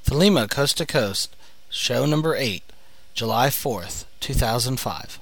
Thelema Coast to Coast, Show Number 8, July 4th, 2005.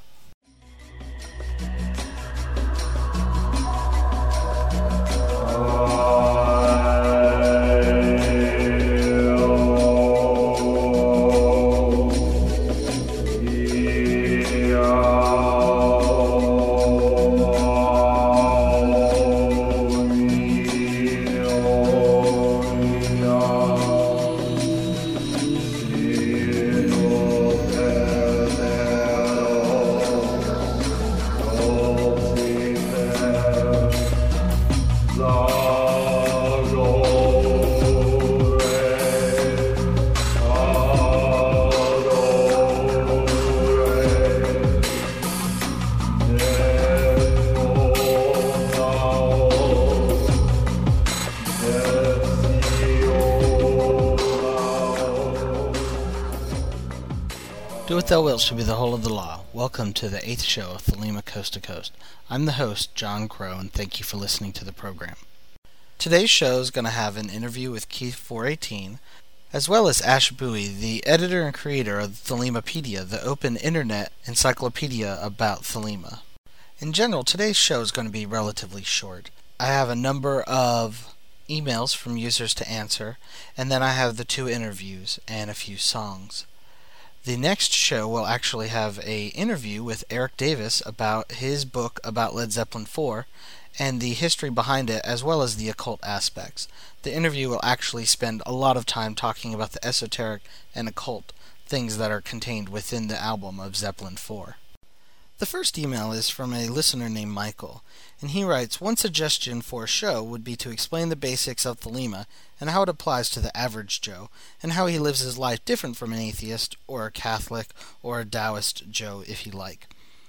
Do what thou wilt shall be the whole of the law. Welcome to the 8th show of Thelema Coast to Coast. I'm the host, John Crow, and thank you for listening to the program. Today's show is going to have an interview with Keith 418, as well as Ash Bowie, the editor and creator of Thelemapedia, the open internet encyclopedia about Thelema. In general, today's show is going to be relatively short. I have a number of emails from users to answer, and then I have the 2 interviews and a few songs. The next show will actually have an interview with Eric Davis about his book about Led Zeppelin 4 and the history behind it, as well as the occult aspects. The interview will actually spend a lot of time talking about the esoteric and occult things that are contained within the album of Zeppelin 4. The first email is from a listener named Michael, and he writes, "One suggestion for a show would be to explain the basics of Thelema and how it applies to the average Joe, and how he lives his life different from an atheist, or a Catholic, or a Taoist Joe, if you like."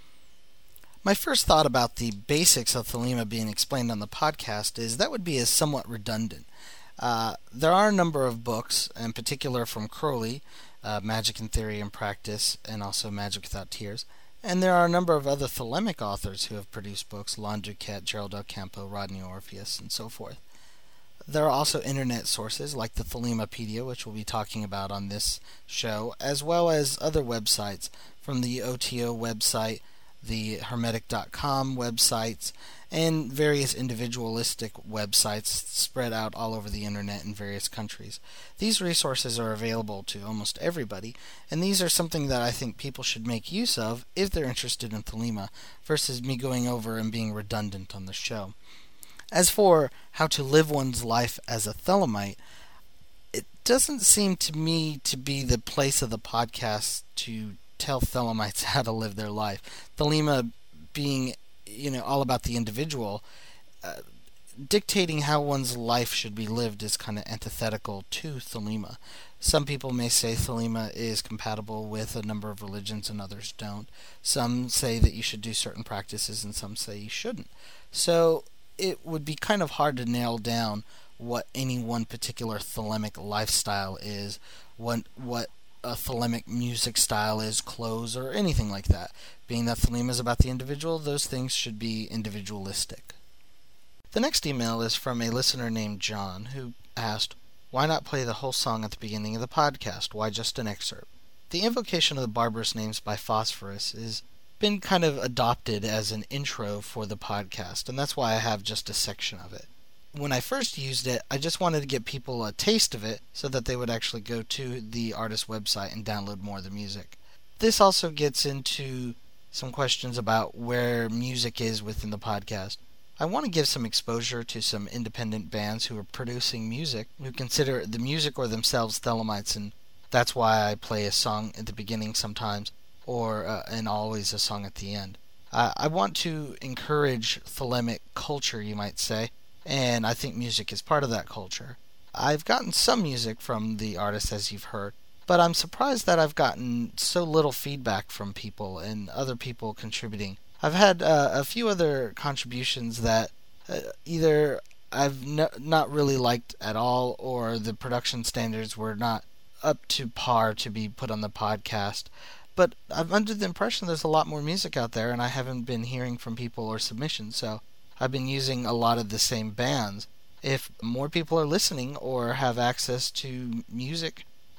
My first thought about the basics of Thelema being explained on the podcast is that would be somewhat redundant. There are a number of books, in particular from Crowley, Magic in Theory and Practice, and also Magic Without Tears. And there are a number of other Thelemic authors who have produced books, Lon Duquette, Gerald Del Campo, Rodney Orpheus, and so forth. There are also internet sources like the Thelemapedia, which we'll be talking about on this show, as well as other websites from the OTO website, the Hermetic.com websites, and various individualistic websites spread out all over the internet in various countries. These resources are available to almost everybody, and these are something that I think people should make use of if they're interested in Thelema, versus me going over and being redundant on the show. As for how to live one's life as a Thelemite, it doesn't seem to me to be the place of the podcast to tell Thelemites how to live their life. Thelema being, all about the individual, dictating how one's life should be lived is kind of antithetical to Thelema. Some people may say Thelema is compatible with a number of religions and others don't. Some say that you should do certain practices and some say you shouldn't. So it would be kind of hard to nail down what any one particular Thelemic lifestyle is, what a Thelemic music style is, clothes, or anything like that. Being that Thelema is about the individual, those things should be individualistic. The next email is from a listener named John, who asked, "Why not play the whole song at the beginning of the podcast? Why just an excerpt?" The invocation of the barbarous names by Phosphorus has been kind of adopted as an intro for the podcast, and that's why I have just a section of it. When I first used it, I just wanted to get people a taste of it so that they would actually go to the artist's website and download more of the music. This also gets into some questions about where music is within the podcast. I want to give some exposure to some independent bands who are producing music, who consider the music or themselves Thelemites, and that's why I play a song at the beginning sometimes, or and always a song at the end. I want to encourage Thelemic culture, you might say, and I think music is part of that culture. I've gotten some music from the artist, as you've heard, but I'm surprised that I've gotten so little feedback from people and other people contributing. I've had a few other contributions that either I've not really liked at all, or the production standards were not up to par to be put on the podcast. But I'm under the impression there's a lot more music out there, and I haven't been hearing from people or submissions, so I've been using a lot of the same bands. If more people are listening or have access to music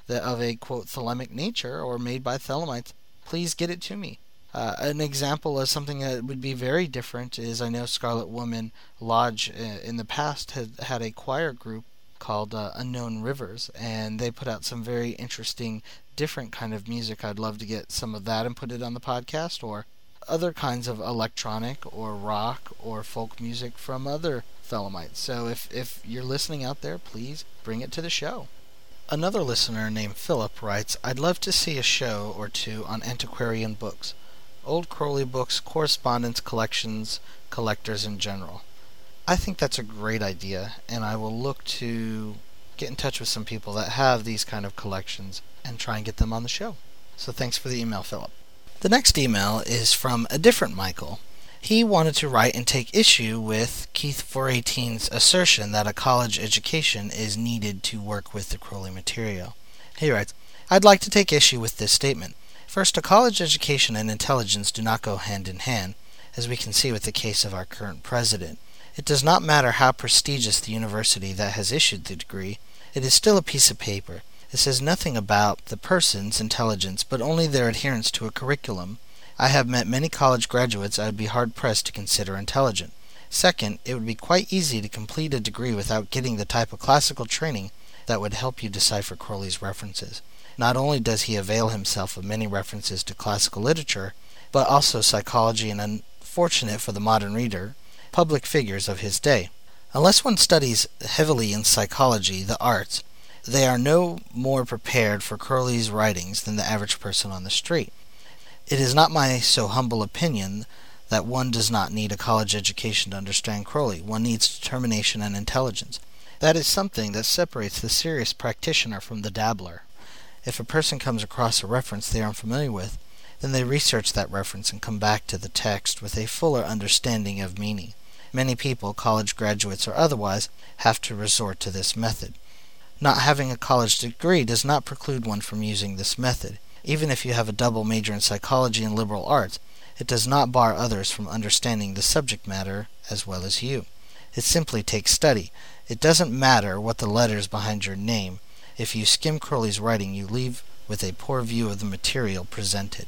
of a, quote, thelemic nature or made by Thelemites, please get it to me. An example of something that would be very different is I know Scarlet Woman Lodge in the past had a choir group called Unknown Rivers, and they put out some very interesting, different kind of music. I'd love to get some of that and put it on the podcast, or other kinds of electronic or rock or folk music from other Thelemites. So if you're listening out there, please bring it to the show. Another listener named Philip writes, I'd love to see a show or two on antiquarian books, old Crowley books, correspondence collections, collectors in general. I think that's a great idea, and I will look to get in touch with some people that have these kind of collections and try and get them on the show. So thanks for the email, Philip. The next email is from a different Michael. He wanted to write and take issue with Keith 418's assertion that a college education is needed to work with the Crowley material. He writes, I'd like to take issue with this statement. First, a college education and intelligence do not go hand in hand, as we can see with the case of our current president. It does not matter how prestigious the university that has issued the degree, it is still a piece of paper. It says nothing about the person's intelligence, but only their adherence to a curriculum. I have met many college graduates I would be hard-pressed to consider intelligent. Second, it would be quite easy to complete a degree without getting the type of classical training that would help you decipher Crowley's references. Not only does he avail himself of many references to classical literature, but also psychology and, unfortunate for the modern reader, public figures of his day. Unless one studies heavily in psychology, the arts, they are no more prepared for Crowley's writings than the average person on the street. It is not my so humble opinion that one does not need a college education to understand Crowley. One needs determination and intelligence. That is something that separates the serious practitioner from the dabbler. If a person comes across a reference they are unfamiliar with, then they research that reference and come back to the text with a fuller understanding of meaning. Many people, college graduates or otherwise, have to resort to this method. Not having a college degree does not preclude one from using this method. Even if you have a double major in psychology and liberal arts, it does not bar others from understanding the subject matter as well as you. It simply takes study. It doesn't matter what the letters behind your name. If you skim Crowley's writing, you leave with a poor view of the material presented.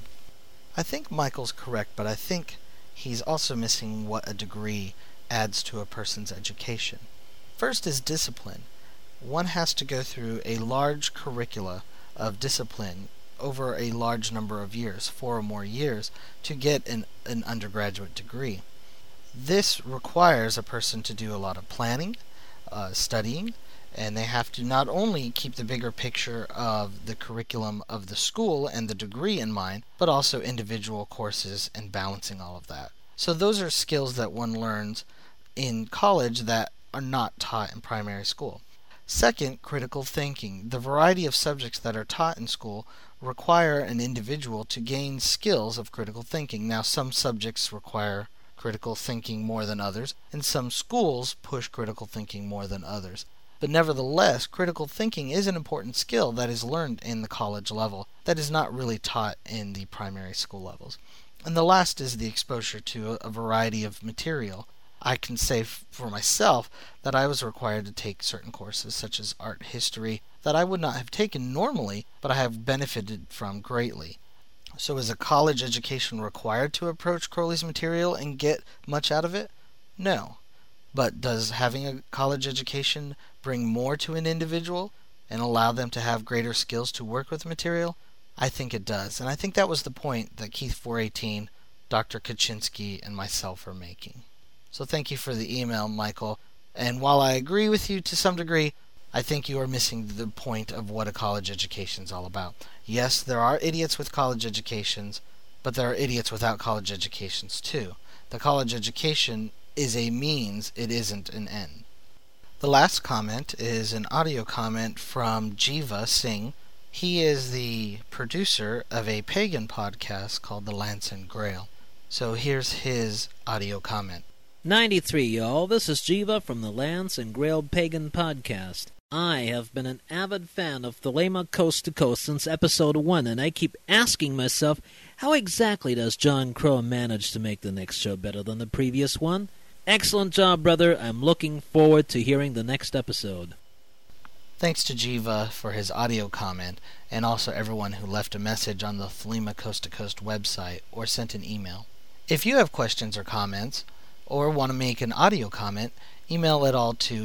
I think Michael's correct, but I think he's also missing what a degree adds to a person's education. First is discipline. One has to go through a large curricula of discipline over a large number of years, 4 or more years, to get an undergraduate degree. This requires a person to do a lot of planning, studying, and they have to not only keep the bigger picture of the curriculum of the school and the degree in mind, but also individual courses and balancing all of that. So those are skills that one learns in college that are not taught in primary school. Second, critical thinking. The variety of subjects that are taught in school require an individual to gain skills of critical thinking. Now, some subjects require critical thinking more than others, and some schools push critical thinking more than others. But nevertheless, critical thinking is an important skill that is learned in the college level that is not really taught in the primary school levels. And the last is the exposure to a variety of material. I can say for myself that I was required to take certain courses such as art history that I would not have taken normally, but I have benefited from greatly. So is a college education required to approach Crowley's material and get much out of it? No. But does having a college education bring more to an individual and allow them to have greater skills to work with material? I think it does. And I think that was the point that Keith 418, Dr. Kaczynski, and myself are making. So thank you for the email, Michael. And while I agree with you to some degree, I think you are missing the point of what a college education is all about. Yes, there are idiots with college educations, but there are idiots without college educations too. The college education is a means, it isn't an end. The last comment is an audio comment from Jiva Singh. He is the producer of a pagan podcast called The Lance and Grail. So here's his audio comment. 93, y'all. This is Jiva from the Lance and Grail Pagan Podcast. I have been an avid fan of Thelema Coast to Coast since episode 1, and I keep asking myself, how exactly does John Crow manage to make the next show better than the previous one? Excellent job, brother. I'm looking forward to hearing the next episode. Thanks to Jiva for his audio comment, and also everyone who left a message on the Thelema Coast to Coast website or sent an email. If you have questions or comments, or want to make an audio comment, email it all to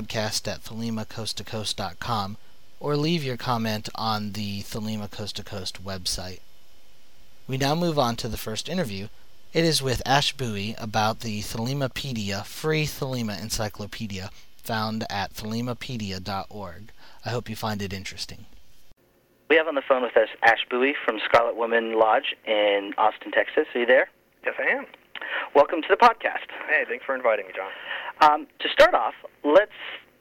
podcast@thelemacoasttocoast.com, or leave your comment on the Thelema Coast to Coast website. We now move on to the first interview. It is with Ash Bowie about the Thelemapedia, free Thelema encyclopedia, found at thelemapedia.org. I hope you find it interesting. We have on the phone with us Ash Bowie from Scarlet Woman Lodge in Austin, Texas. Are you there? Yes, I am. Welcome to the podcast. Hey, thanks for inviting me, John. To start off, let's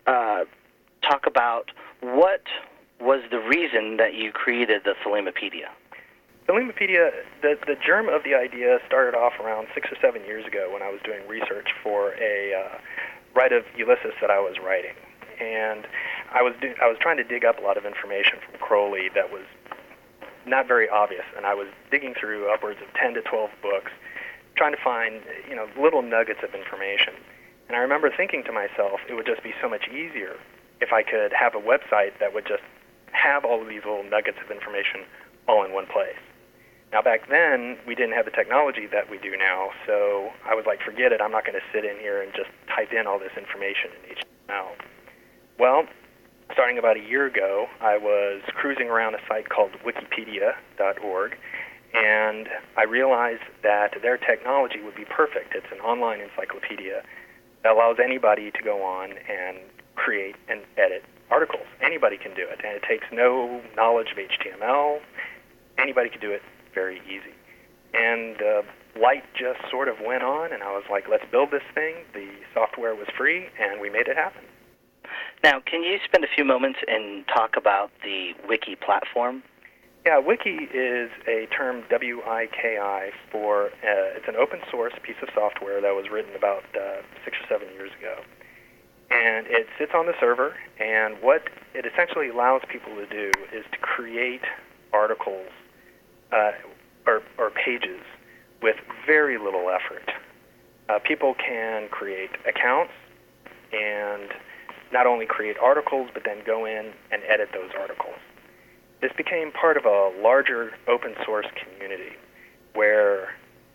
talk about what was the reason that you created the Thelemapedia. Thelemapedia, the germ of the idea started off around 6 or 7 years ago when I was doing research for a Rite of Ulysses that I was writing. And I was trying to dig up a lot of information from Crowley that was not very obvious, and I was digging through upwards of 10 to 12 books, trying to find, little nuggets of information. And I remember thinking to myself, it would just be so much easier if I could have a website that would just have all of these little nuggets of information all in one place. Now, back then, we didn't have the technology that we do now, so I was like, forget it, I'm not going to sit in here and just type in all this information in HTML. Well, starting about a year ago, I was cruising around a site called wikipedia.org, and I realized that their technology would be perfect. It's an online encyclopedia that allows anybody to go on and create and edit articles. Anybody can do it, and it takes no knowledge of HTML. Anybody can do it very easy. And the light just sort of went on, and I was like, let's build this thing. The software was free, and we made it happen. Now, can you spend a few moments and talk about the Wiki platform? Yeah, Wiki is a term, W-I-K-I, for, it's an open source piece of software that was written about 6 or 7 years ago. And it sits on the server, and what it essentially allows people to do is to create articles or pages with very little effort. People can create accounts and not only create articles, but then go in and edit those articles. This became part of a larger open source community where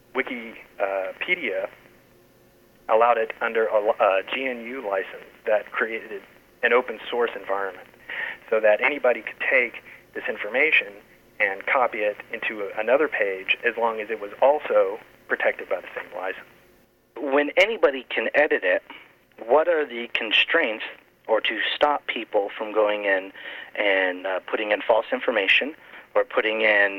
Wikipedia allowed it under a GNU license that created an open source environment so that anybody could take this information and copy it into another page as long as it was also protected by the same license. When anybody can edit it, what are the constraints or to stop people from going in and putting in false information or putting in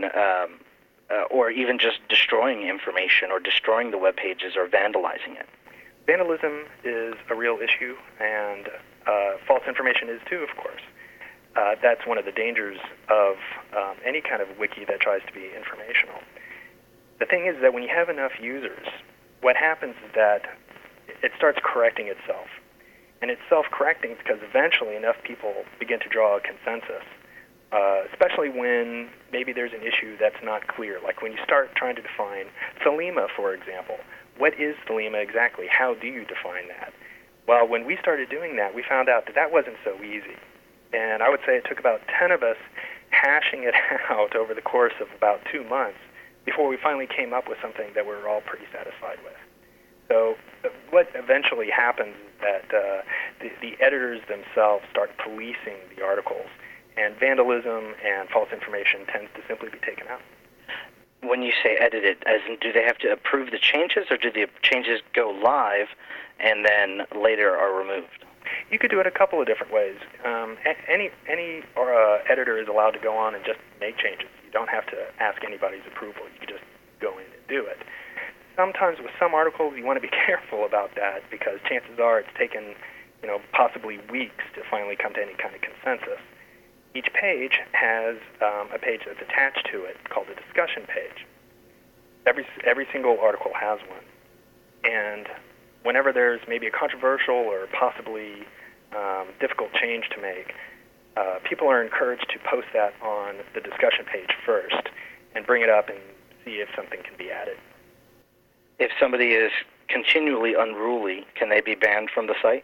or even just destroying information or destroying the web pages or vandalizing it? Vandalism is a real issue, and false information is too, of course. That's one of the dangers of any kind of wiki that tries to be informational. The thing is that when you have enough users, what happens is that it starts correcting itself. And it's self-correcting because eventually enough people begin to draw a consensus, especially when maybe there's an issue that's not clear. Like when you start trying to define Thelema, for example. What is Thelema exactly? How do you define that? Well, when we started doing that, we found out that that wasn't so easy. And I would say it took about 10 of us hashing it out over the course of about 2 months before we finally came up with something that we were all pretty satisfied with. So what eventually happens is that the editors themselves start policing the articles, and vandalism and false information tends to simply be taken out. When you say edit it, as in, do they have to approve the changes, or do the changes go live and then later are removed? You could do it a couple of different ways. Any editor is allowed to go on and just make changes. You don't have to ask anybody's approval. You can just go in and do it. Sometimes with some articles, you want to be careful about that because chances are it's taken, possibly weeks to finally come to any kind of consensus. Each page has a page that's attached to it called a discussion page. Every single article has one. And whenever there's maybe a controversial or possibly difficult change to make, people are encouraged to post that on the discussion page first and bring it up and see if something can be added. If somebody is continually unruly, can they be banned from the site?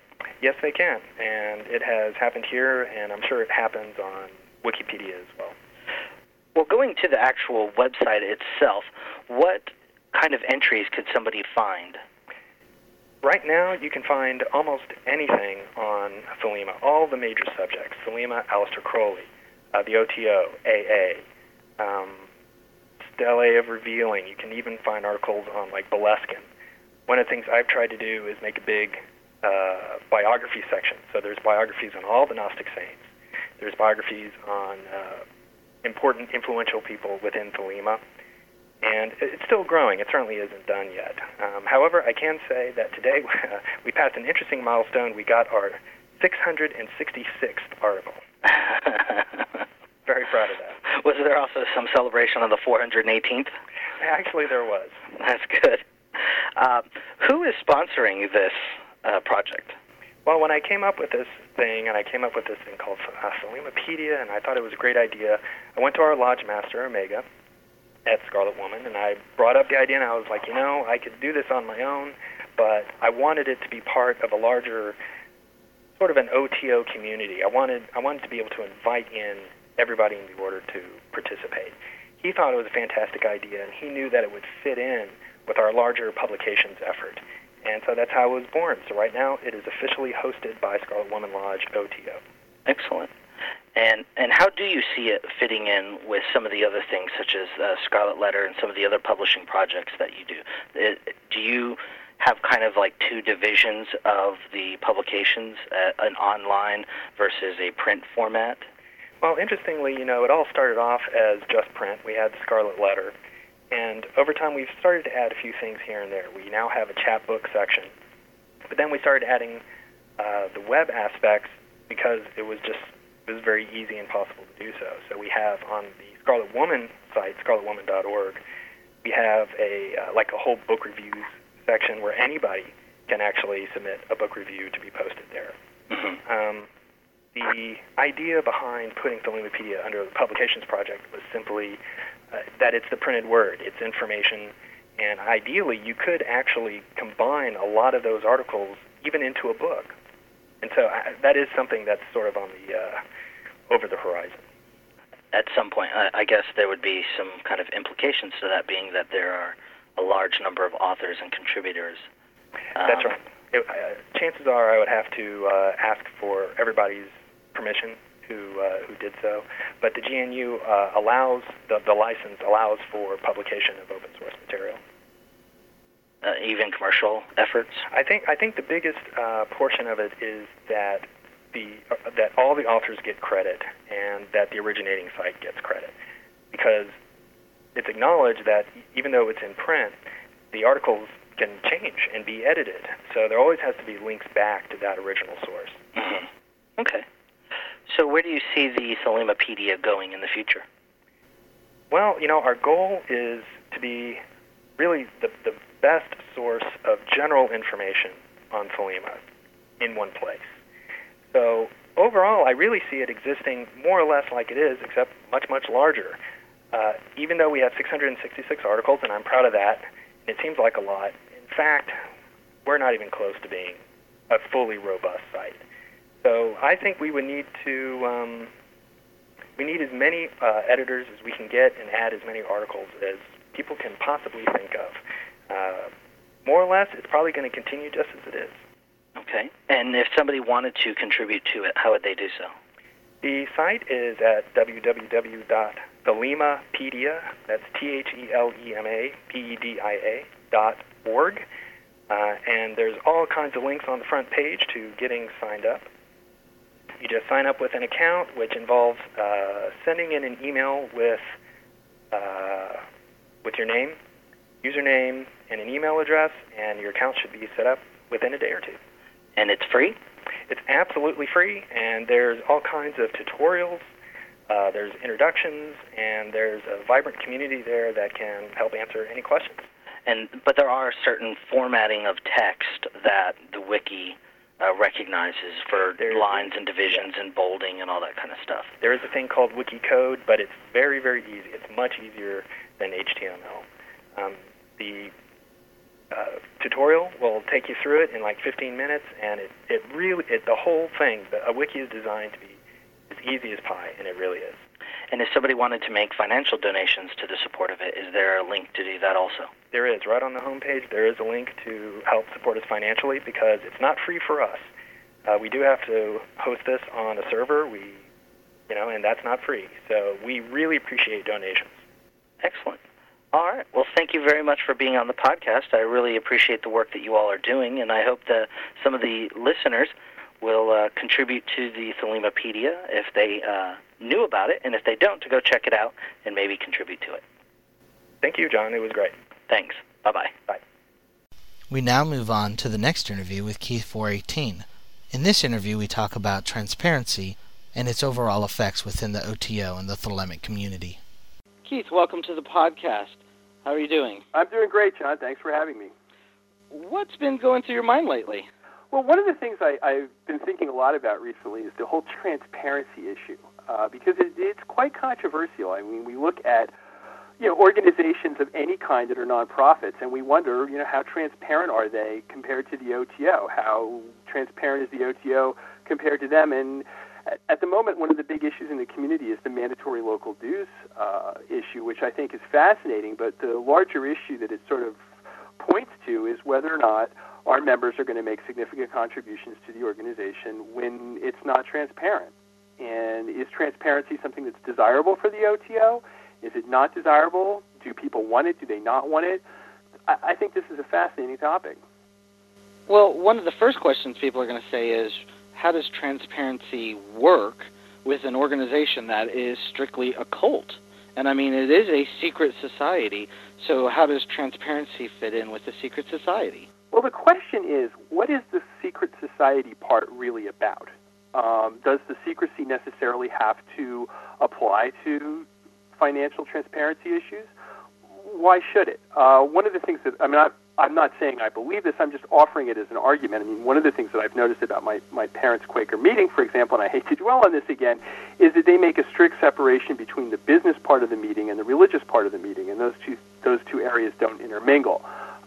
Yes, they can, and it has happened here, and I'm sure it happens on Wikipedia as well. Well, going to the actual website itself, what kind of entries could somebody find? Right now, you can find almost anything on Thelema, all the major subjects, Thelema, Aleister Crowley, the OTO, AA, Stelae of Revealing. You can even find articles on, like, Boleskine. One of the things I've tried to do is make a big biography section. So there's biographies on all the Gnostic saints. There's biographies on important, influential people within Thelema. And it's still growing. It certainly isn't done yet. However, I can say that today we passed an interesting milestone. We got our 666th article. Very proud of that. Was there also some celebration on the 418th? Actually, there was. That's good. Who is sponsoring this project? Well, when I came up with this thing, and I came up with this thing called Thelemapedia, and I thought it was a great idea, I went to our lodge master, Omega, at Scarlet Woman, and I brought up the idea, and I was like, I could do this on my own, but I wanted it to be part of a larger, sort of an OTO community. I wanted to be able to invite in everybody in the order to participate. He thought it was a fantastic idea, and he knew that it would fit in with our larger publications effort. And so that's how it was born. So right now, it is officially hosted by Scarlet Woman Lodge OTO. Excellent. And how do you see it fitting in with some of the other things, such as Scarlet Letter and some of the other publishing projects that you do? Do you have kind of like two divisions of the publications, an online versus a print format? Well, interestingly, it all started off as just print. We had the Scarlet Letter. And over time, we've started to add a few things here and there. We now have a chapbook section. But then we started adding the web aspects because it was very easy and possible to do so. So we have on the Scarlet Woman site, scarletwoman.org, we have a whole book reviews section where anybody can actually submit a book review to be posted there. Mm-hmm. The idea behind putting Thelemapedia under the Publications Project was simply that it's the printed word, it's information, and ideally you could actually combine a lot of those articles even into a book. And so that is something that's sort of on the over the horizon. At some point, I guess there would be some kind of implications to that, being that there are a large number of authors and contributors. That's right. Chances are I would have to ask for everybody's permission who did so, but the GNU allows, the license allows for publication of open source material. Even commercial efforts? I think the biggest portion of it is that that all the authors get credit and that the originating site gets credit, because it's acknowledged that even though it's in print, the articles can change and be edited. So there always has to be links back to that original source. Mm-hmm. Okay. So where do you see the Thelemapedia going in the future? Well, our goal is to be really the best source of general information on Thelema in one place. So overall, I really see it existing more or less like it is, except much, much larger. Even though we have 666 articles, and I'm proud of that, and it seems like a lot, in fact, we're not even close to being a fully robust site. So I think we would need to, we need as many editors as we can get and add as many articles as people can possibly think of. More or less, it's probably going to continue just as it is. Okay. And if somebody wanted to contribute to it, how would they do so? The site is at www.thelemapedia, that's THELEMAPEDIA.org, and there's all kinds of links on the front page to getting signed up. You just sign up with an account, which involves sending in an email with your name, username, and an email address, and your account should be set up within a day or two. And it's free? It's absolutely free, and there's all kinds of tutorials, there's introductions, and there's a vibrant community there that can help answer any questions. But there are certain formatting of text that the wiki recognizes for lines and divisions and bolding and all that kind of stuff. There is a thing called wiki code, but it's very, very easy. It's much easier than HTML. The tutorial will take you through it in like 15 minutes, and the whole thing, a wiki is designed to be as easy as pie, and it really is. And if somebody wanted to make financial donations to the support of it, is there a link to do that also? There is. Right on the homepage, there is a link to help support us financially, because it's not free for us. We do have to host this on a server, and that's not free. So we really appreciate donations. Excellent. All right. Well, thank you very much for being on the podcast. I really appreciate the work that you all are doing, and I hope that some of the listeners will contribute to the Thalimapedia if they knew about it, and if they don't, to go check it out and maybe contribute to it. Thank you, John. It was great. Thanks. Bye-bye. Bye. We now move on to the next interview with Keith 418. In this interview, we talk about transparency and its overall effects within the OTO and the Thelemic community. Keith, welcome to the podcast. How are you doing? I'm doing great, John. Thanks for having me. What's been going through your mind lately? Well, one of the things I've been thinking a lot about recently is the whole transparency issue, because it's quite controversial. I mean, we look at organizations of any kind that are nonprofits, and we wonder, how transparent are they compared to the OTO? How transparent is the OTO compared to them? And at the moment, one of the big issues in the community is the mandatory local dues issue, which I think is fascinating. But the larger issue that it sort of points to is whether or not our members are going to make significant contributions to the organization when it's not transparent. And is transparency something that's desirable for the OTO? Is it not desirable? Do people want it? Do they not want it? I think this is a fascinating topic. Well, one of the first questions people are going to say is, how does transparency work with an organization that is strictly a cult? And I mean, it is a secret society, so how does transparency fit in with the secret society? Well, the question is, what is the secret society part really about? Does the secrecy necessarily have to apply to financial transparency issues? Why should it? One of the things that, I'm not saying I believe this, I'm just offering it as an argument. I mean, one of the things that I've noticed about my parents' Quaker meeting, for example, and I hate to dwell on this again, is that they make a strict separation between the business part of the meeting and the religious part of the meeting, and those two areas don't intermingle.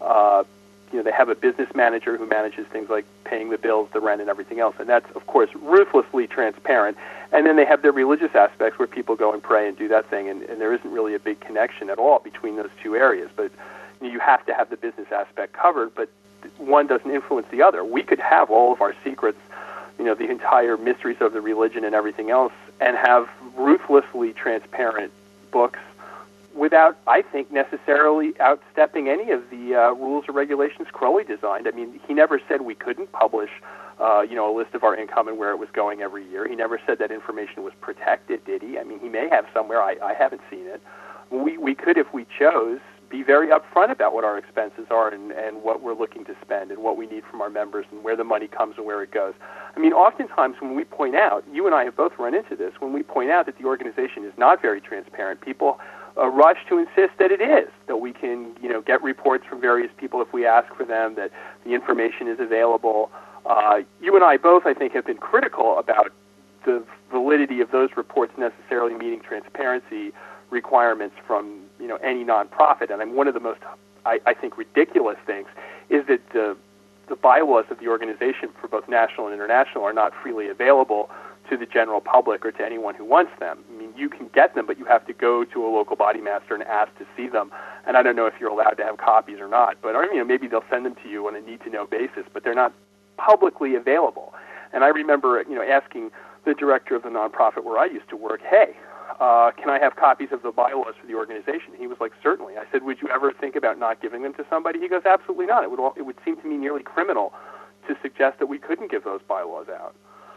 They have a business manager who manages things like paying the bills, the rent, and everything else, and that's, of course, ruthlessly transparent. And then they have their religious aspects where people go and pray and do that thing, and there isn't really a big connection at all between those two areas. But you have to have the business aspect covered, but one doesn't influence the other. We could have all of our secrets, the entire mysteries of the religion and everything else, and have ruthlessly transparent books without, I think, necessarily outstepping any of the rules or regulations Crowley designed. I mean, he never said we couldn't publish, a list of our income and where it was going every year. He never said that information was protected, did he? I mean, he may have somewhere. I haven't seen it. We could, if we chose, be very upfront about what our expenses are and what we're looking to spend and what we need from our members and where the money comes and where it goes. I mean, oftentimes when we point out, you and I have both run into this, when we point out that the organization is not very transparent, people rush to insist that it is, that we can, get reports from various people if we ask for them, that the information is available. You and I both, I think, have been critical about the validity of those reports necessarily meeting transparency requirements from, any nonprofit. And one of the most, I think, ridiculous things is that the bylaws of the organization for both national and international are not freely available to the general public or to anyone who wants them. I mean, you can get them, but you have to go to a local body master and ask to see them. And I don't know if you're allowed to have copies or not, but maybe they'll send them to you on a need-to-know basis, but they're not publicly available. And I remember, asking the director of the nonprofit where I used to work, hey, can I have copies of the bylaws for the organization? He was like, certainly. I said, would you ever think about not giving them to somebody? He goes, absolutely not. It would seem to me nearly criminal to suggest that we couldn't give those bylaws out.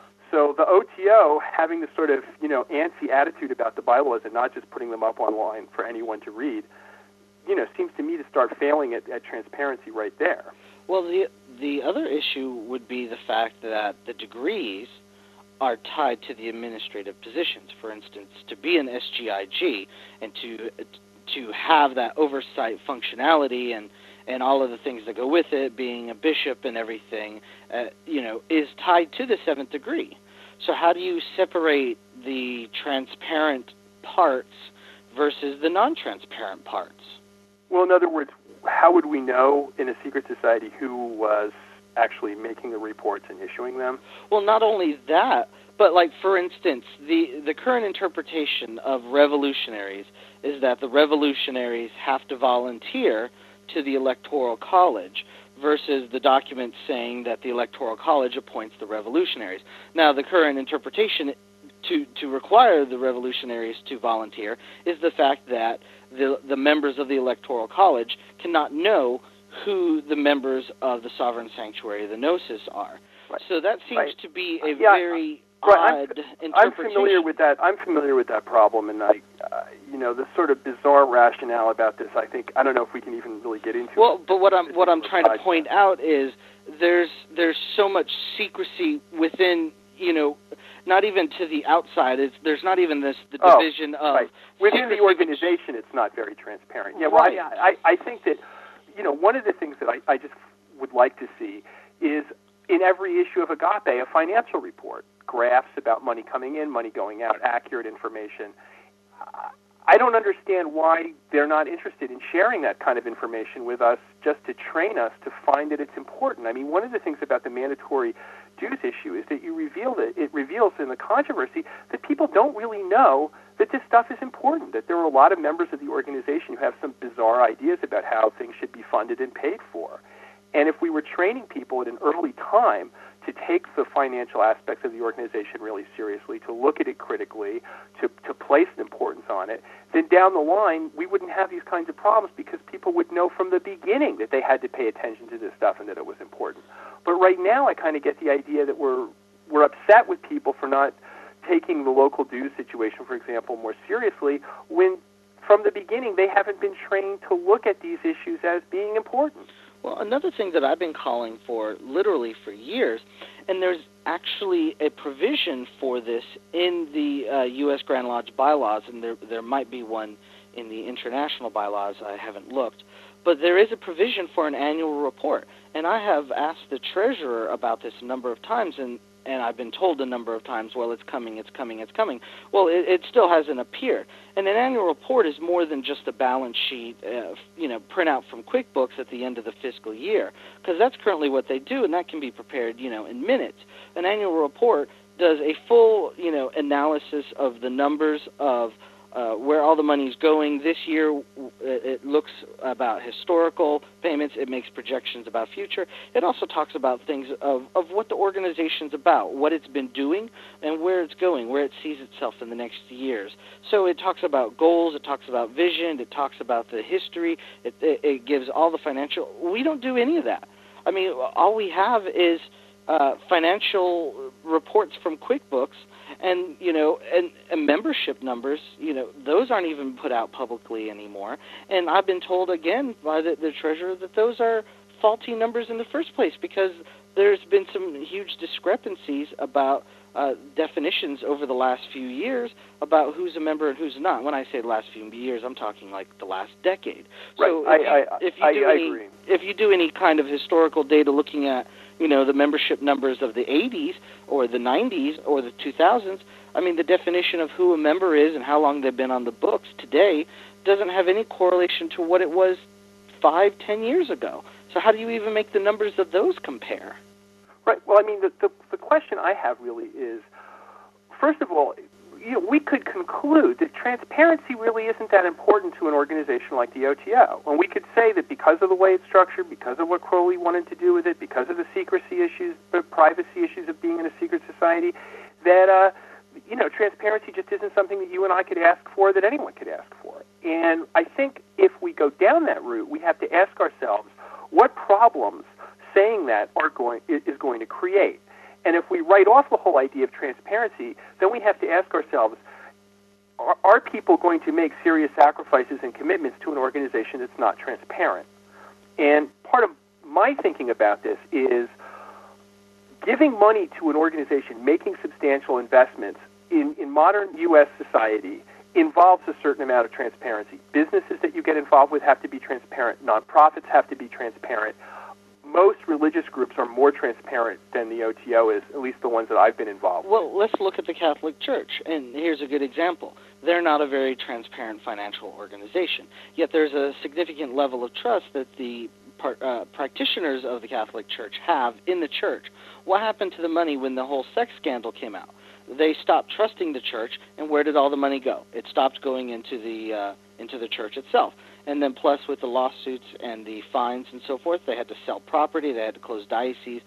So the OTO having this sort of, antsy attitude about the bylaws and not just putting them up online for anyone to read, seems to me to start failing at transparency right there. Well, the other issue would be the fact that the degrees are tied to the administrative positions. For instance, to be an SGIG and to have that oversight functionality and all of the things that go with it, being a bishop and everything, is tied to the 7th degree. So how do you separate the transparent parts versus the non-transparent parts? Well, in other words, how would we know in a secret society who was actually making the reports and issuing them? Well, not only that, but like for instance, the current interpretation of revolutionaries is that the revolutionaries have to volunteer to the Electoral College versus the document saying that the Electoral College appoints the revolutionaries. Now, the current interpretation to require the revolutionaries to volunteer is the fact that the members of the Electoral College cannot know who the members of the Sovereign Sanctuary, the Gnosis, are. Right. So that seems Right. to be a very Right. odd interpretation. I'm familiar with that. I'm familiar with that problem, and the sort of bizarre rationale about this. I don't know if we can even really get into. Well, but what I'm trying to point out is there's so much secrecy within, not even to the outside. There's not even the division of right. Within secrecy. the organization. It's not very transparent. Yeah, well, Right. I think that one of the things that I just would like to see is in every issue of Agape a financial report, graphs about money coming in, money going out, accurate information. I don't understand why they're not interested in sharing that kind of information with us just to train us to find that it's important. I mean, one of the things about the mandatory dues issue is that it reveals in the controversy that people don't really know that this stuff is important, that there are a lot of members of the organization who have some bizarre ideas about how things should be funded and paid for. And if we were training people at an early time to take the financial aspects of the organization really seriously, to look at it critically, to place an importance on it, then down the line we wouldn't have these kinds of problems because people would know from the beginning that they had to pay attention to this stuff and that it was important. But right now I kind of get the idea that we're upset with people for not taking the local dues situation, for example, more seriously when from the beginning they haven't been trained to look at these issues as being important. Well, another thing that I've been calling for literally for years, and there's actually a provision for this in the U.S. Grand Lodge bylaws, and there might be one in the international bylaws. I haven't looked. But there is a provision for an annual report, and I have asked the treasurer about this a number of times, and I've been told a number of times, well, it's coming, it's coming, it's coming. Well, it still hasn't appeared. And an annual report is more than just a balance sheet, printout from QuickBooks at the end of the fiscal year, because that's currently what they do, and that can be prepared, in minutes. An annual report does a full, analysis of the numbers of where all the money is going. This year, it looks about historical payments. It makes projections about future. It also talks about things of what the organization's about, what it's been doing, and where it's going, where it sees itself in the next years. So it talks about goals. It talks about vision. It talks about the history. It gives all the financial. We don't do any of that. I mean, all we have is financial reports from QuickBooks, and membership numbers, those aren't even put out publicly anymore. And I've been told again by the treasurer that those are faulty numbers in the first place because there's been some huge discrepancies about definitions over the last few years about who's a member and who's not. When I say the last few years, I'm talking like the last decade. Right. So I agree. If you do any kind of historical data looking at the membership numbers of the 80s or the 90s or the 2000s, I mean, the definition of who a member is and how long they've been on the books today doesn't have any correlation to what it was 5-10 years ago. So how do you even make the numbers of those compare? Right. Well, I mean, the question I have really is, first of all, we could conclude that transparency really isn't that important to an organization like the OTO. And we could say that because of the way it's structured, because of what Crowley wanted to do with it, because of the secrecy issues, the privacy issues of being in a secret society, that, transparency just isn't something that you and I could ask for, that anyone could ask for. And I think if we go down that route, we have to ask ourselves what problems saying that is going to create. And if we write off the whole idea of transparency, then we have to ask ourselves, are people going to make serious sacrifices and commitments to an organization that's not transparent? And part of my thinking about this is giving money to an organization, making substantial investments in modern U.S. society involves a certain amount of transparency. Businesses that you get involved with have to be transparent. Nonprofits have to be transparent. Most religious groups are more transparent than the OTO is, at least the ones that I've been involved with. Well, let's look at the Catholic Church, and here's a good example. they're not a very transparent financial organization. Yet there's a significant level of trust that the practitioners of the Catholic Church have in the church. What happened to the money when the whole sex scandal came out? They stopped trusting the church, and where did all the money go? It stopped going into the church itself. And then plus with the lawsuits and the fines and so forth, they had to sell property, they had to close dioceses.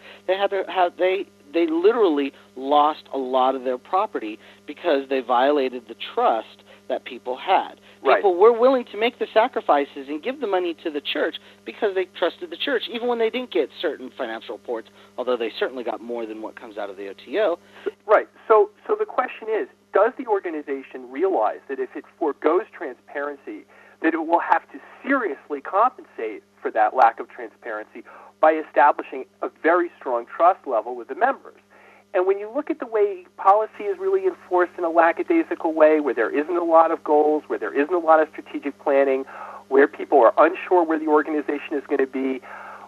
They literally lost a lot of their property because they violated the trust that people had. Right. People were willing to make the sacrifices and give the money to the church because they trusted the church, even when they didn't get certain financial reports, although they certainly got more than what comes out of the OTO. Right. So the question is, does the organization realize that if it forgoes transparency, that it will have to seriously compensate for that lack of transparency by establishing a very strong trust level with the members? And when you look at the way policy is really enforced in a lackadaisical way, where there isn't a lot of goals, where there isn't a lot of strategic planning, where people are unsure where the organization is going to be,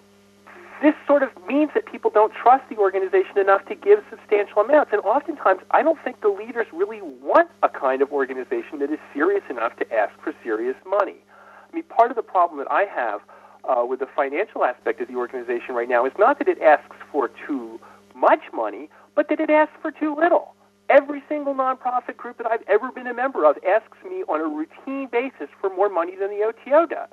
this sort of means that people don't trust the organization enough to give substantial amounts. And oftentimes, I don't think the leaders really want a kind of organization that is serious enough to ask for serious money. I mean, part of the problem that I have with the financial aspect of the organization right now is not that it asks for too much money, but that it asks for too little. Every single nonprofit group that I've ever been a member of asks me on a routine basis for more money than the OTO does.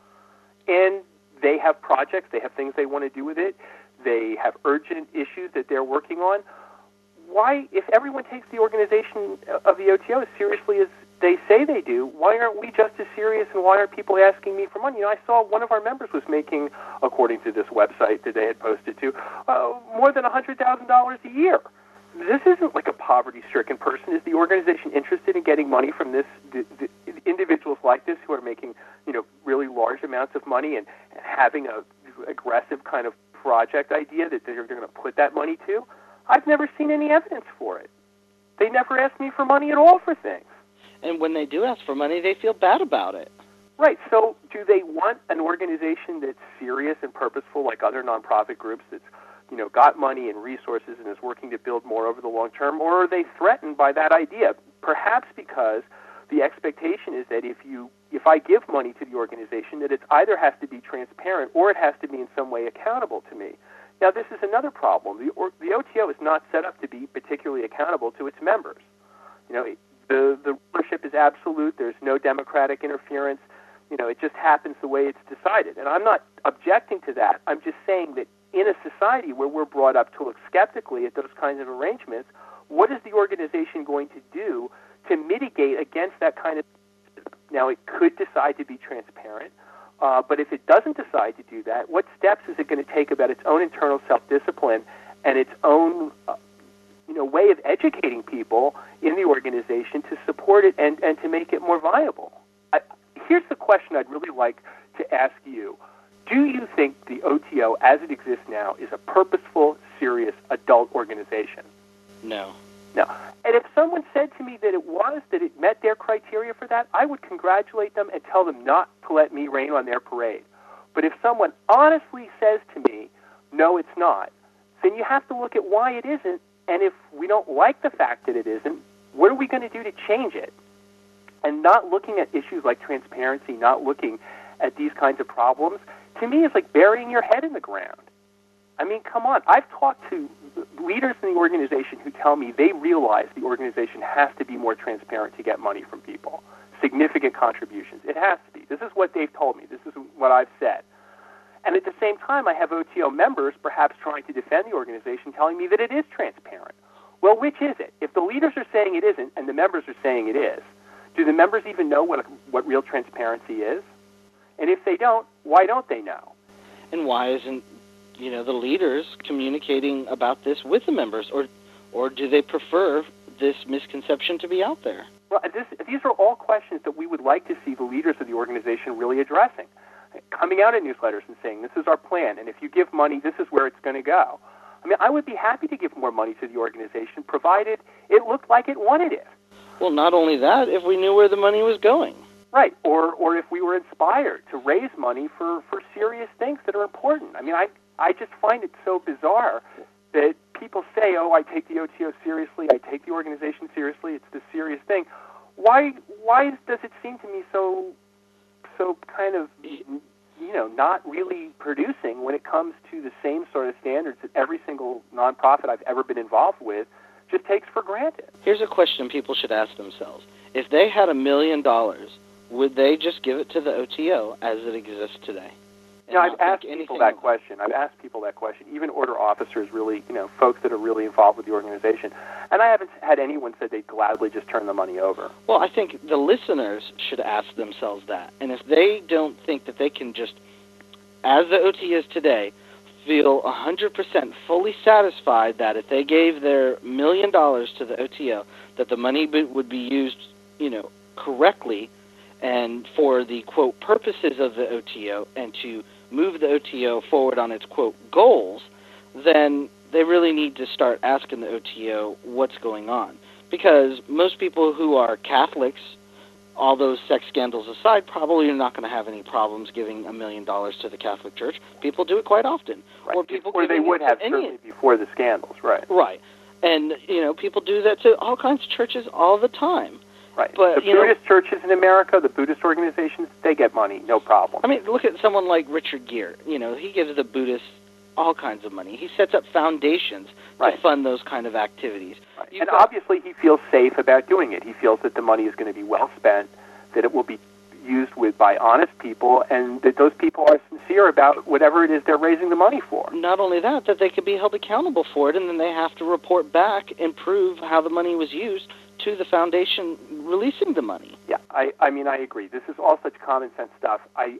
And they have projects, they have things they want to do with it, they have urgent issues that they're working on. Why, if everyone takes the organization of the OTO as seriously as they say they do, why aren't we just as serious, and why aren't people asking me for money? You know, I saw one of our members was making, according to this website that they had posted to, more than $100,000 a year. This isn't like a poverty-stricken person. Is the organization interested in getting money from this individuals like this who are making, really large amounts of money and having a aggressive kind of project idea that they're going to put that money to? I've never seen any evidence for it. They never ask me for money at all for things. And when they do ask for money, they feel bad about it. Right. So do they want an organization that's serious and purposeful like other nonprofit groups that's, got money and resources and is working to build more over the long term, or are they threatened by that idea? Perhaps because the expectation is that if I give money to the organization, that it either has to be transparent or it has to be in some way accountable to me. Now, this is another problem. The OTO is not set up to be particularly accountable to its members. The rulership is absolute. There's no democratic interference. It just happens the way it's decided. And I'm not objecting to that. I'm just saying that in a society where we're brought up to look skeptically at those kinds of arrangements, what is the organization going to do to mitigate against that kind of... Now, it could decide to be transparent, but if it doesn't decide to do that, what steps is it going to take about its own internal self-discipline and its own way of educating people in the organization to support it and to make it more viable? Here's the question I'd really like to ask you. Do you think the OTO, as it exists now, is a purposeful, serious adult organization? No. No. And if someone said to me that it met their criteria for that, I would congratulate them and tell them not to let me rain on their parade. But if someone honestly says to me, no, it's not, then you have to look at why it isn't. And if we don't like the fact that it isn't, what are we going to do to change it? And not looking at issues like transparency, not looking at these kinds of problems, to me is like burying your head in the ground. I mean, come on. I've talked to leaders in the organization who tell me they realize the organization has to be more transparent to get money from people. Significant contributions. It has to be. This is what they've told me. This is what I've said. And at the same time, I have OTO members perhaps trying to defend the organization telling me that it is transparent. Well, which is it? If the leaders are saying it isn't and the members are saying it is, do the members even know what real transparency is? And if they don't, why don't they know? And why isn't, the leaders communicating about this with the members? Or do they prefer this misconception to be out there? Well, these are all questions that we would like to see the leaders of the organization really addressing. Coming out in newsletters and saying, this is our plan, and if you give money, this is where it's going to go. I mean, I would be happy to give more money to the organization, provided it looked like it wanted it. Well, not only that, if we knew where the money was going. Right, or if we were inspired to raise money for serious things that are important. I mean, I just find it so bizarre that people say, oh, I take the OTO seriously, I take the organization seriously, it's this serious thing. why does it seem to me so kind of, not really producing when it comes to the same sort of standards that every single nonprofit I've ever been involved with just takes for granted? Here's a question people should ask themselves. If they had $1 million, would they just give it to the OTO as it exists today? I've asked people that question. Even order officers, really, folks that are really involved with the organization. And I haven't had anyone say they'd gladly just turn the money over. Well, I think the listeners should ask themselves that. And if they don't think that they can just, as the OT is today, feel 100% fully satisfied that if they gave their $1 million to the OTO, that the money would be used, correctly and for the, quote, purposes of the OTO and to move the OTO forward on its, quote, goals, then they really need to start asking the OTO what's going on. Because most people who are Catholics, all those sex scandals aside, probably are not going to have any problems giving $1 million to the Catholic Church. People do it quite often. Right. Or they would have certainly before the scandals, right. Right. And, people do that to all kinds of churches all the time. Right. But, the Buddhist churches in America, the Buddhist organizations, they get money, no problem. I mean, look at someone like Richard Gere. He gives the Buddhists all kinds of money. He sets up foundations to fund those kind of activities. Right. And obviously he feels safe about doing it. He feels that the money is going to be well spent, that it will be used by honest people, and that those people are sincere about whatever it is they're raising the money for. Not only that they could be held accountable for it, and then they have to report back and prove how the money was used to the foundation releasing the money. Yeah, I mean, I agree. This is all such common sense stuff.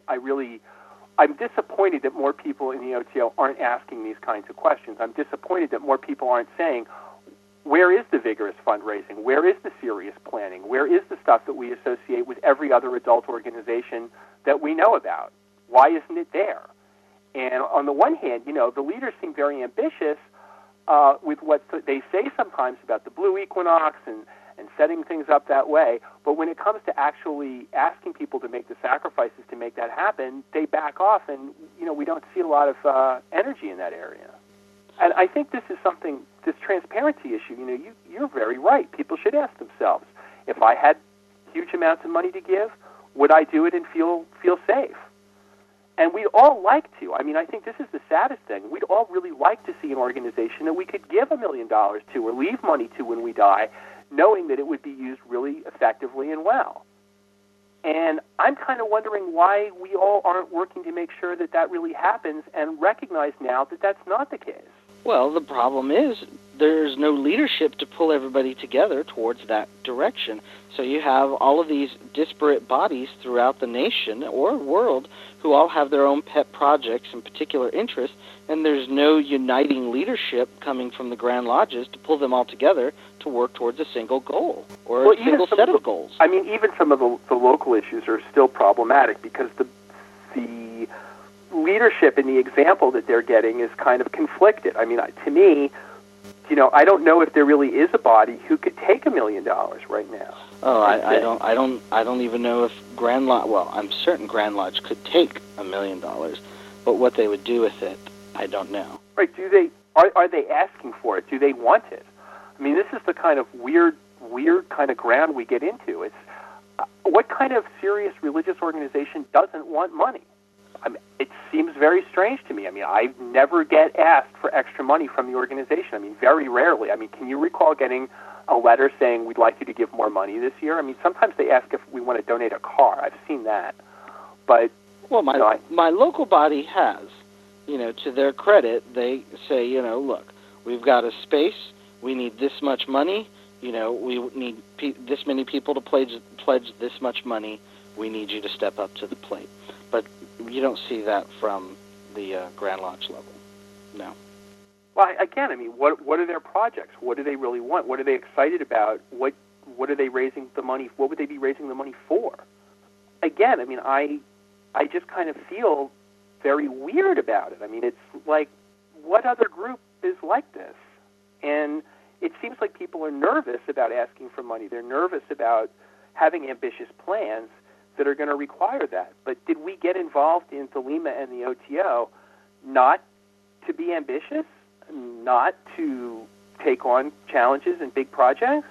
I'm disappointed that more people in the OTO aren't asking these kinds of questions. I'm disappointed that more people aren't saying, where is the vigorous fundraising? Where is the serious planning? Where is the stuff that we associate with every other adult organization that we know about? Why isn't it there? And on the one hand, the leaders seem very ambitious with what they say sometimes about the blue equinox and setting things up that way. But when it comes to actually asking people to make the sacrifices to make that happen, they back off, and we don't see a lot of energy in that area. And I think this is something, this transparency issue, you're very right. People should ask themselves, if I had huge amounts of money to give, would I do it and feel safe? And we'd all like to. I mean, I think this is the saddest thing. We'd all really like to see an organization that we could give $1 million to or leave money to when we die, knowing that it would be used really effectively and well. And I'm kind of wondering why we all aren't working to make sure that that really happens and recognize now that that's not the case. Well, the problem is there's no leadership to pull everybody together towards that direction. So you have all of these disparate bodies throughout the nation or world who all have their own pet projects and particular interests, and there's no uniting leadership coming from the Grand Lodges to pull them all together to work towards a single goal or a single set of goals. I mean, even some of the local issues are still problematic because the leadership and the example that they're getting is kind of conflicted. I mean, to me, I don't know if there really is a body who could take $1 million right now. Oh, I don't even know if Grand Lodge. Well, I'm certain Grand Lodge could take $1 million, but what they would do with it, I don't know. Right? Are they asking for it? Do they want it? I mean, this is the kind of weird kind of ground we get into. It's what kind of serious religious organization doesn't want money? I mean, it seems very strange to me. I mean, I never get asked for extra money from the organization. I mean, very rarely. I mean, can you recall getting a letter saying we'd like you to give more money this year? I mean, sometimes they ask if we want to donate a car. I've seen that. But well, my local body has. To their credit, they say, look, we've got a space. We need this much money. We need this many people to pledge this much money. We need you to step up to the plate. But you don't see that from the Grand Lodge level. No. Well, again, I mean, what are their projects? What do they really want? What are they excited about? What are they raising the money? What would they be raising the money for? Again, I mean, I just kind of feel very weird about it. I mean, it's like, what other group is like this? And it seems like people are nervous about asking for money. They're nervous about having ambitious plans that are going to require that. But did we get involved in Thelema and the OTO not to be ambitious, not to take on challenges and big projects?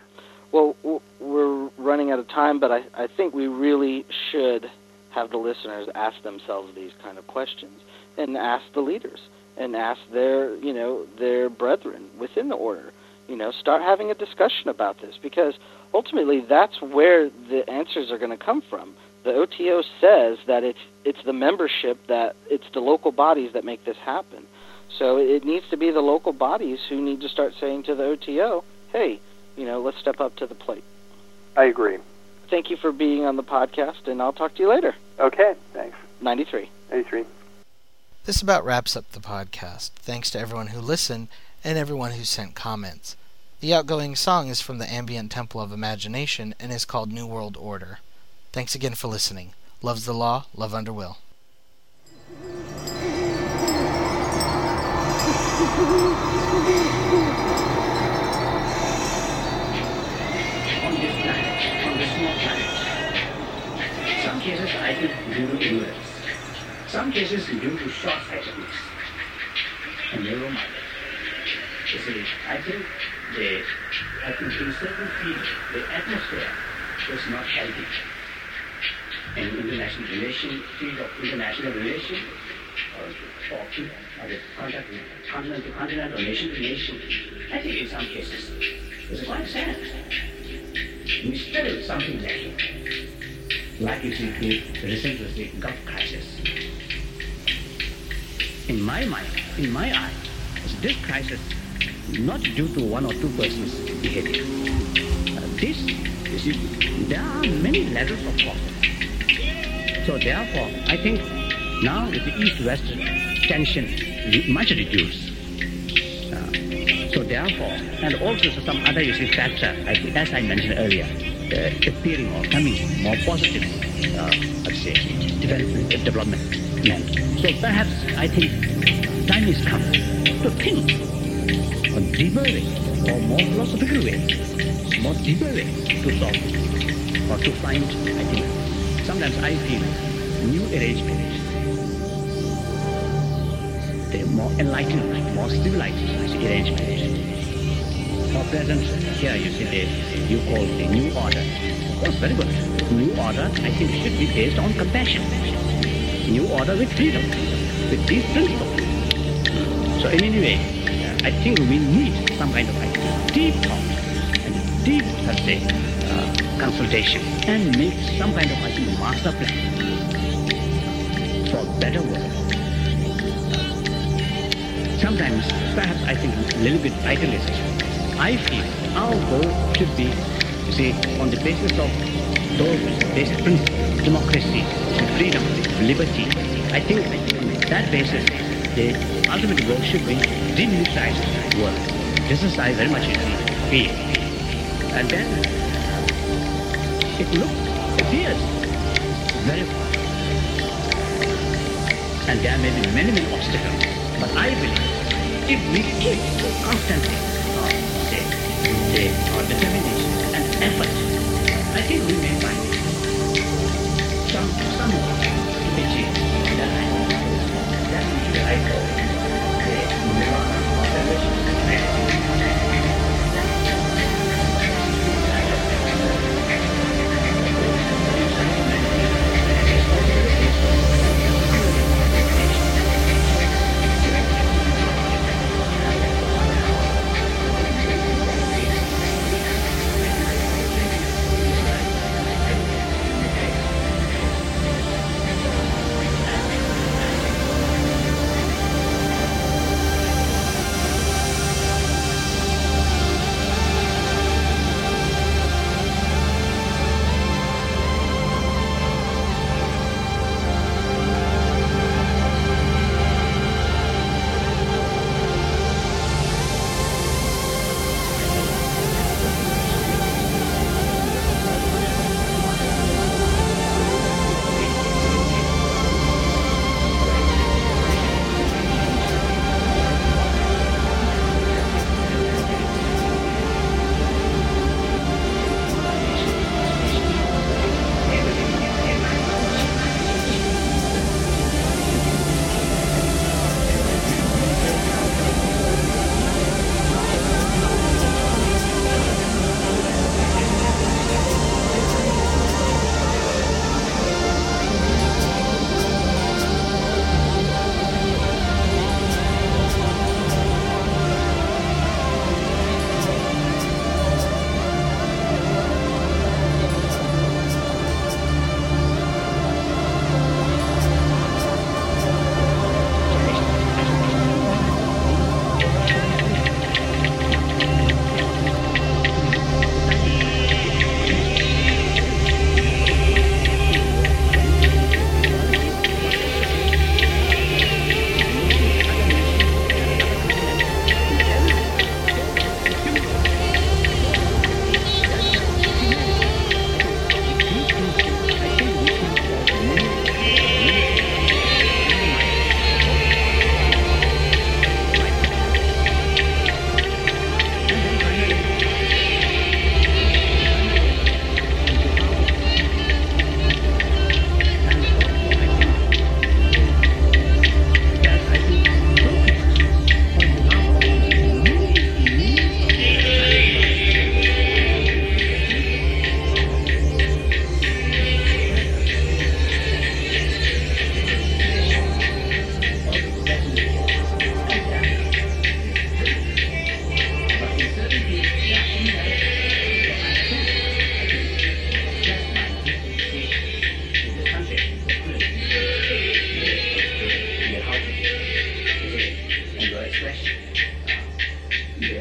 Well, we're running out of time, but I think we really should have the listeners ask themselves these kind of questions and ask the leaders and ask their brethren within the order. Start having a discussion about this, because ultimately that's where the answers are going to come from. The OTO says that it's the membership, that it's the local bodies that make this happen. So it needs to be the local bodies who need to start saying to the OTO, hey, let's step up to the plate. I agree. Thank you for being on the podcast, and I'll talk to you later. Okay, thanks. 93. This about wraps up the podcast. Thanks to everyone who listened and everyone who sent comments. The outgoing song is from the Ambient Temple of Imagination and is called New World Order. Thanks again for listening. Loves the law, love Underwill. On this planet, on this small planet, some cases I think due to ignorance, some cases due to short-sightedness and narrow-minded. You see, I think in certain fields, the atmosphere is not healthy. In international relation, field of international relation, or the continental nation to nation, I think in some cases it's quite sad. We still something lacking. Like you see the recently Gulf crisis. In my mind, in my eye, this crisis not due to one or two persons' behavior. There are many levels of problems. So therefore, I think now with the East-West tension much reduced. So therefore, and also some other factor, as I mentioned earlier, appearing or coming more positive, development. So perhaps I think time is come to think on deeper way or more philosophical ways, more deeper ways to solve it, or to find, I think, sometimes I feel new arrangements. They're more enlightened, more civilized arrangements. For present, here you see you call the new order. Of course, very good. New order, I think, should be based on compassion. New order with freedom, with these principles. So in any way, I think we need some kind of deep thought and deep, consultation, and make some kind of master plan for a better world. Sometimes, perhaps I think a little bit idealistic. I feel our goal should be, on the basis of those basic principles, democracy, freedom, liberty. I think on that basis, the ultimate goal should be demilitarized world. This is I very much feel. And then it appears very far. And there may be many, many obstacles. But I believe if we keep constantly our determination and effort, I think we may find some more achieve that I call the nirvana of salvation.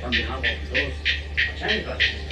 on behalf of those Chinese brothers